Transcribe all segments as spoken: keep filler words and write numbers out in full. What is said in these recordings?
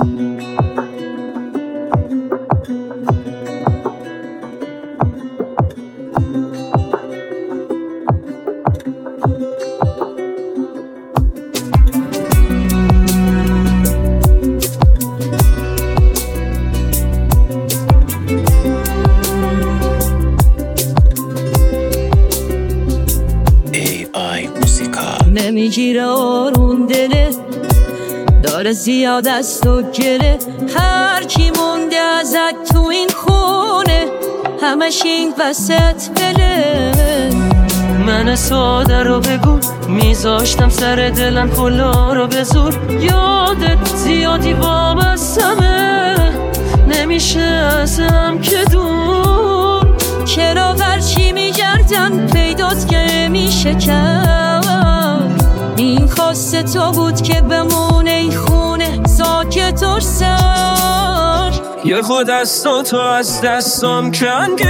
نمیگیره آروم دله، داره زیاد است و گله. هر کی مونده ازت تو این خونه، همش این وسط بله. من ساده رو بگو، میذاشتم سر دلم کلا رو به زور. یادت زیادی وابستمه، نمیشه ازم که دور. چرا برچی میگردم پیدات که میشه کرد. این خواسته تو بود که بمونه ای خونه ساکت و سر. یه خود از تو تو از دستم کندی،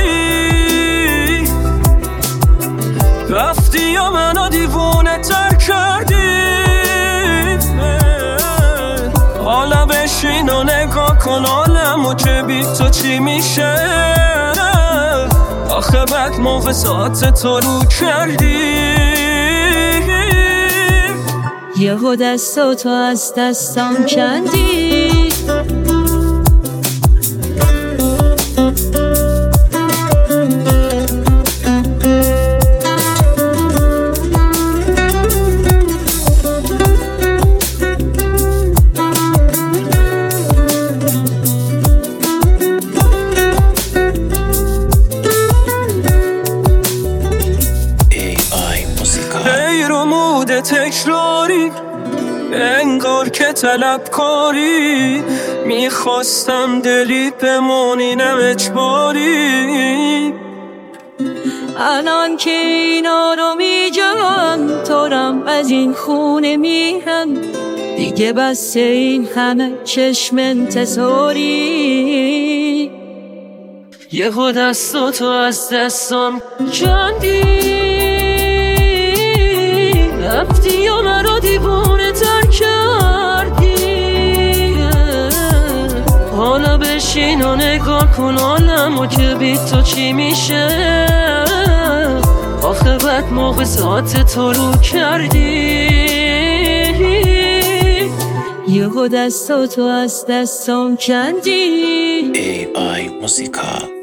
رفتی یا منو دیوونه تر کردی. حالا بشین و نگاه کن عالمو که بی تو چی میشه. آخه بد موقع ساعت تو رو کردی. یهو دستو تو از دستم کندی. تکراری انگار که طلبکاری، میخواستم دلی بمونی نم اجباری. الان که اینا رو میگم تورم از این خونه میرم. دیگه بس این همه چشم انتظاری. یه خود از تو تو از دستم کندی، رفتی یا مرا دیوونه تر کردی. حالا بشین و نگاه کن عالمو که بی تو چی میشه. آخه بد موقع ساعت تو رو کردی. یهو دستو تو از دستم کندی. ای آی موسیقا.